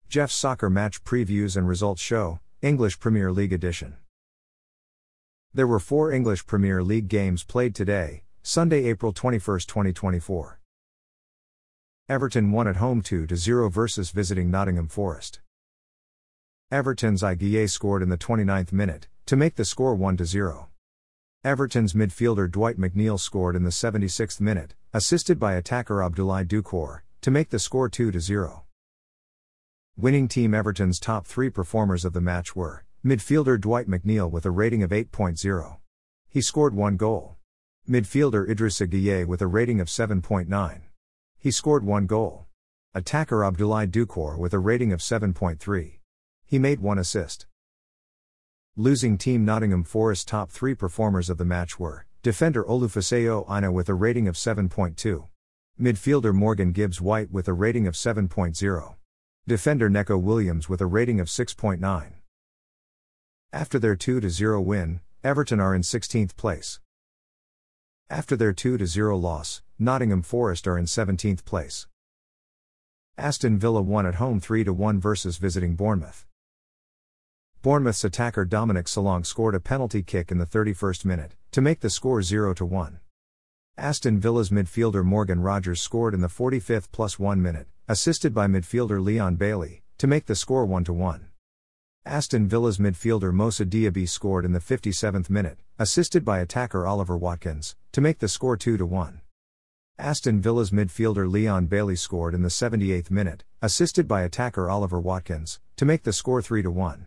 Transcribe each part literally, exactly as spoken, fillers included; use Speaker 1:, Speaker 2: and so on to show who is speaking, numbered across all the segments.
Speaker 1: Jeff's Soccer Match Previews and Results Show, English Premier League Edition. There were four English Premier League games played today, Sunday, April twenty-first, twenty twenty-four. Everton won at home two to zero versus visiting Nottingham Forest. Everton's Gueye scored in the twenty-ninth minute, to make the score one to zero. Everton's midfielder Dwight McNeil scored in the seventy-sixth minute, assisted by attacker Abdoulaye Doucouré, to make the score two to zero. Winning team Everton's top three performers of the match were midfielder Dwight McNeil with a rating of eight point oh. He scored one goal. Midfielder Idrissa Gueye with a rating of seven point nine. He scored one goal. Attacker Abdoulaye Doucouré with a rating of seven point three. He made one assist. Losing team Nottingham Forest top three performers of the match were defender Olufosayo Aina with a rating of seven point two. Midfielder Morgan Gibbs White with a rating of seven point oh. Defender Neco Williams with a rating of six point nine. After their two to zero win, Everton are in sixteenth place. After their two to zero loss, Nottingham Forest are in seventeenth place. Aston Villa won at home three to one versus visiting Bournemouth. Bournemouth's attacker Dominic Solanke scored a penalty kick in the thirty-first minute, to make the score zero to one. Aston Villa's midfielder Morgan Rogers scored in the forty-fifth plus one minute, assisted by midfielder Leon Bailey, to make the score one to one. Aston Villa's midfielder Moussa Diaby scored in the fifty-seventh minute, assisted by attacker Oliver Watkins, to make the score two to one. Aston Villa's midfielder Leon Bailey scored in the seventy-eighth minute, assisted by attacker Oliver Watkins, to make the score three to one.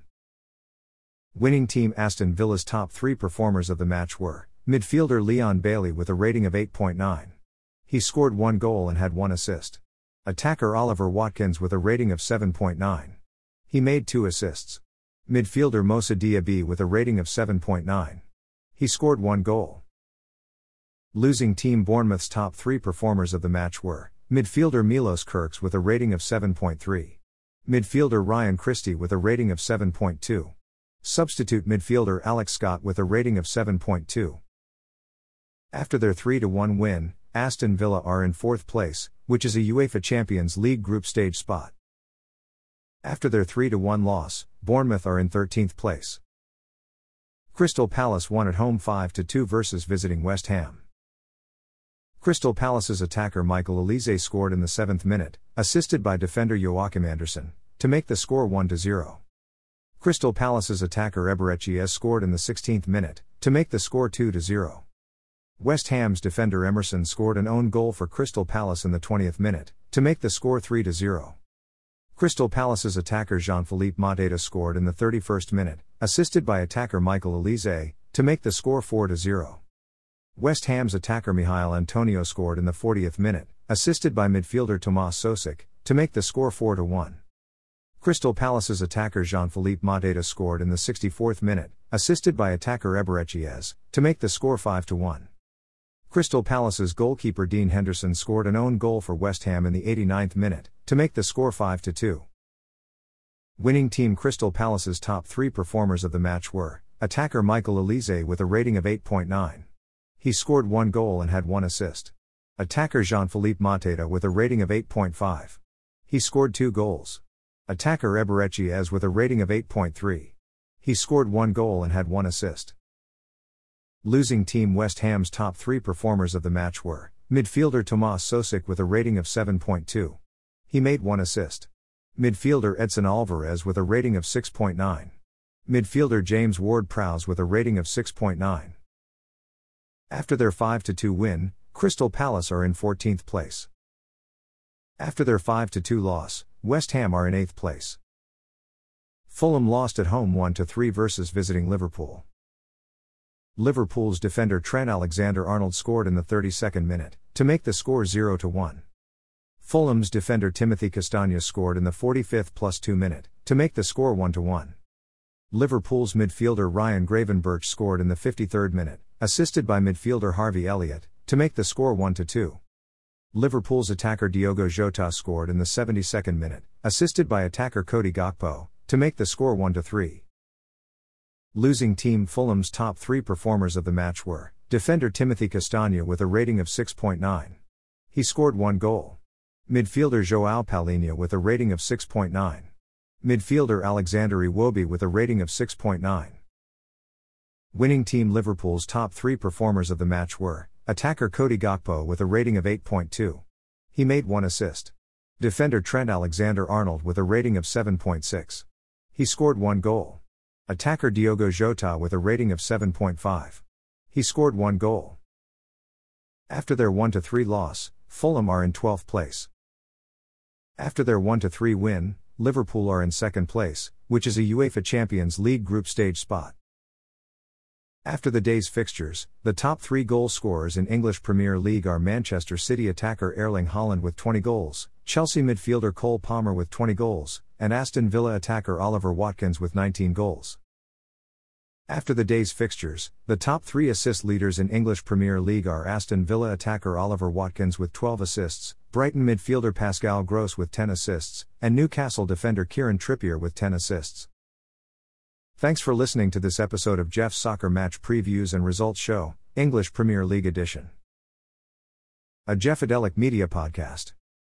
Speaker 1: Winning team Aston Villa's top three performers of the match were midfielder Leon Bailey with a rating of eight point nine. He scored one goal and had one assist. Attacker Oliver Watkins with a rating of seven point nine. He made two assists. Midfielder Moussa Diaby with a rating of seven point nine. He scored one goal. Losing team Bournemouth's top three performers of the match were midfielder Milos Kerkez with a rating of seven point three. Midfielder Ryan Christie with a rating of seven point two. Substitute midfielder Alex Scott with a rating of seven point two. After their three to one win, Aston Villa are in fourth place, which is a UEFA Champions League group stage spot. After their three to one loss, Bournemouth are in thirteenth place. Crystal Palace won at home five to two versus visiting West Ham. Crystal Palace's attacker Michael Olise scored in the seventh minute, assisted by defender Joachim Andersen, to make the score one to zero. Crystal Palace's attacker Eberechi Ez scored in the sixteenth minute, to make the score two to zero. West Ham's defender Emerson scored an own goal for Crystal Palace in the twentieth minute, to make the score three to zero. Crystal Palace's attacker Jean-Philippe Mateta scored in the thirty-first minute, assisted by attacker Michael Olise, to make the score four to zero. West Ham's attacker Mihail Antonio scored in the fortieth minute, assisted by midfielder Tomas Sosek, to make the score four to one. Crystal Palace's attacker Jean-Philippe Mateta scored in the sixty-fourth minute, assisted by attacker Eberechi Ez, to make the score five to one. Crystal Palace's goalkeeper Dean Henderson scored an own goal for West Ham in the eighty-ninth minute, to make the score five to two. Winning team Crystal Palace's top three performers of the match were attacker Michael Olise with a rating of eight point nine. He scored one goal and had one assist. Attacker Jean-Philippe Mateta with a rating of eight point five. He scored two goals. Attacker Eberechi Ez with a rating of eight point three. He scored one goal and had one assist. Losing team West Ham's top three performers of the match were midfielder Tomas Sosek with a rating of seven point two. He made one assist. Midfielder Edson Alvarez with a rating of six point nine. Midfielder James Ward-Prowse with a rating of six point nine. After their five to two win, Crystal Palace are in fourteenth place. After their five to two loss, West Ham are in eighth place. Fulham lost at home one to three versus visiting Liverpool. Liverpool's defender Trent Alexander-Arnold scored in the thirty-second minute, to make the score zero to one. Fulham's defender Timothy Castagne scored in the forty-fifth plus two minute, to make the score one to one. Liverpool's midfielder Ryan Gravenberch scored in the fifty-third minute, assisted by midfielder Harvey Elliott, to make the score one to two. Liverpool's attacker Diogo Jota scored in the seventy-second minute, assisted by attacker Cody Gakpo, to make the score one to three. Losing team Fulham's top three performers of the match were defender Timothy Castagne with a rating of six point nine. He scored one goal. Midfielder João Palhinha with a rating of six point nine. Midfielder Alexander Iwobi with a rating of six point nine. Winning team Liverpool's top three performers of the match were attacker Cody Gakpo with a rating of eight point two. He made one assist. Defender Trent Alexander-Arnold with a rating of seven point six. He scored one goal. Attacker Diogo Jota with a rating of seven point five. He scored one goal. After their one to three loss, Fulham are in twelfth place. After their one to three win, Liverpool are in second place, which is a UEFA Champions League group stage spot. After the day's fixtures, the top three goal scorers in English Premier League are Manchester City attacker Erling Haaland with twenty goals, Chelsea midfielder Cole Palmer with twenty goals, and Aston Villa attacker Oliver Watkins with nineteen goals. After the day's fixtures, the top three assist leaders in English Premier League are Aston Villa attacker Oliver Watkins with twelve assists, Brighton midfielder Pascal Gross with ten assists, and Newcastle defender Kieran Trippier with ten assists. Thanks for listening to this episode of Jeff's Soccer Match Previews and Results Show, English Premier League Edition. A Jeffadelic Media Podcast.